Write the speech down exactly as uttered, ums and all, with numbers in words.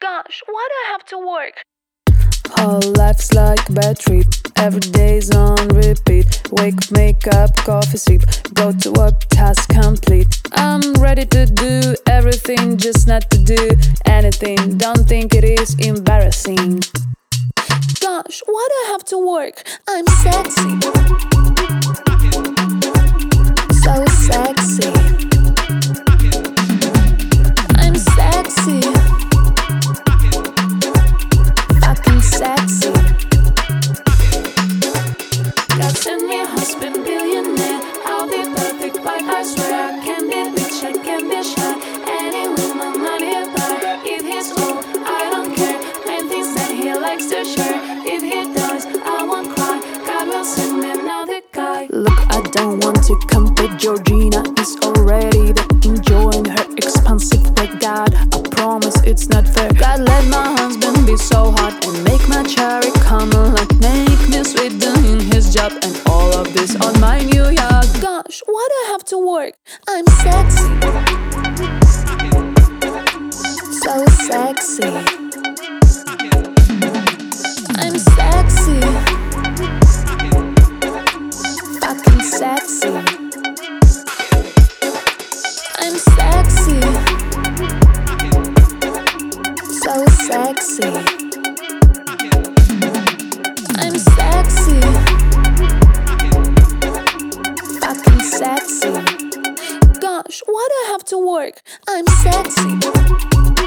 Gosh, why do I have to work? Our life's like a bad trip. Every day's on repeat. Wake up, make up, coffee sip. Go to work, task complete. I'm ready to do everything, just not to do anything. Don't think it is embarrassing. Gosh, why do I have to work? I'm sexy. So sexy. I'm sexy. Fucking sexy. God send me a husband, billionaire. I'll be perfect, but I swear I can be rich, I can be shy. Any woman not nearby. If he's old, I don't care. Main things that he likes to share. If he does, I won't cry. God will send me another guy. Look, I don't want to compare. Georgina is already there, enjoying her expensive work. God, I promise it's not fair. God, let my husband be so hot and make my cherry come like make me sweet doing his job and all of this on my New York. Gosh, why do I have to work? I'm sexy. So sexy. I'm sexy. Fucking sexy. I'm sexy. So sexy. I'm sexy. Fucking sexy. Gosh, why do I have to work? I'm sexy.